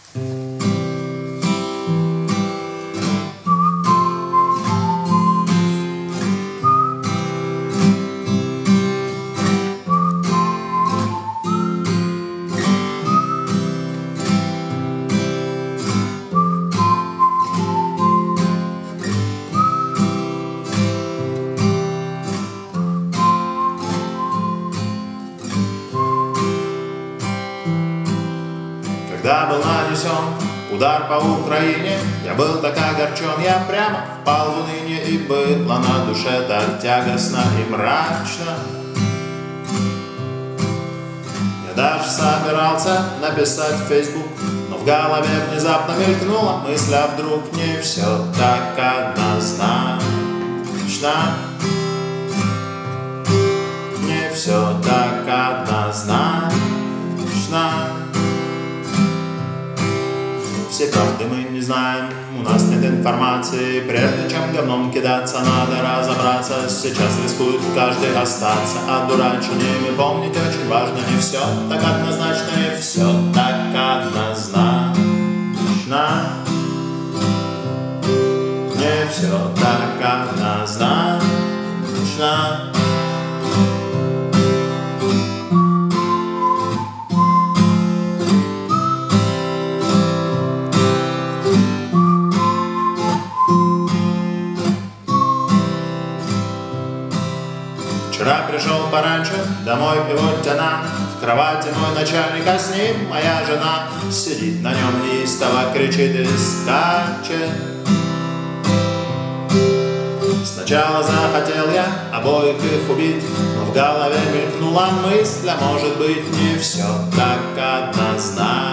Когда был нанесен удар по Украине, я был так огорчен, я прямо впал в уныние, и было на душе так тягостно и мрачно. Я даже собирался написать в Facebook, но в голове внезапно мелькнула мысль, а вдруг не все так однозначно. Не все так однозначно. Все правды мы не знаем, у нас нет информации. Прежде чем говном кидаться, надо разобраться. Сейчас рискует каждый остаться одураченными. Помните, очень важно, не все так однозначно, не все так однозначно. Не все так однозначно. Вчера пришел пораньше домой его тяна. В кровати мой начальник, а с ним моя жена. Сидит на нем неистово, кричит и скачет. Сначала захотел я обоих их убить, но в голове мелькнула мысль, а может быть не все так однозначно.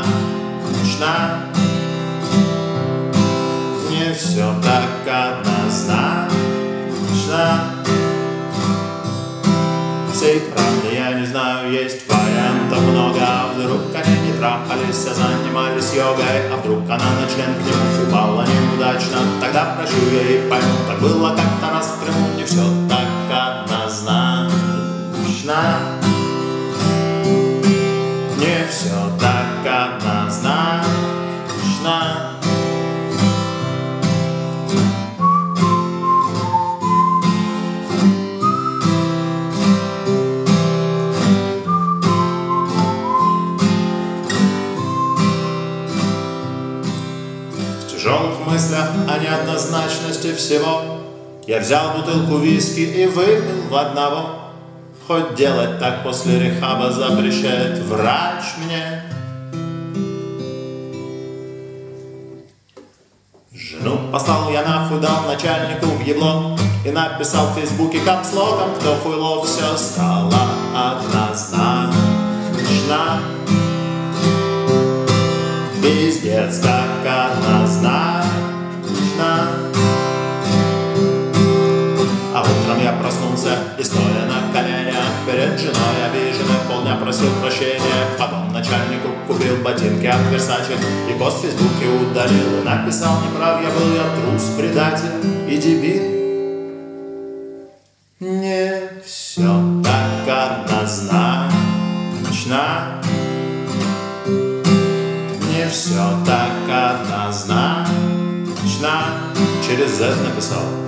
Не все так однозначно. Всей правды я не знаю, есть вариантов много. А вдруг они не трахались, а занимались йогой? А вдруг она на член к нему упала неудачно? Тогда прощу я и пойму, так было как-то раз в Крыму. Не все так однозначно. Не все так однозначно. В тяжелых мыслях о неоднозначности всего я взял бутылку виски и выпил в одного. Хоть делать так после рехаба запрещает врач мне. Жену послал я нахуй, дал начальнику в ебло и написал в фейсбуке капслоком: кто хуйло, все стало однозначно. Пиздец, как однозначно. А утром я проснулся и, стоя на коленях перед женой обиженной, полдня просил прощения. Потом начальнику купил ботинки от Versace и пост в фейсбуке удалил. И написал: неправ я был, я трус, предатель и дебил. Не все так однозначно. Не все так однозначно. Через Z написал.